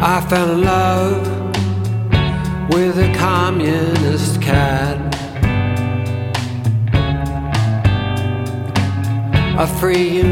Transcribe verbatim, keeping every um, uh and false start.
I fell in love with a communist cat, a free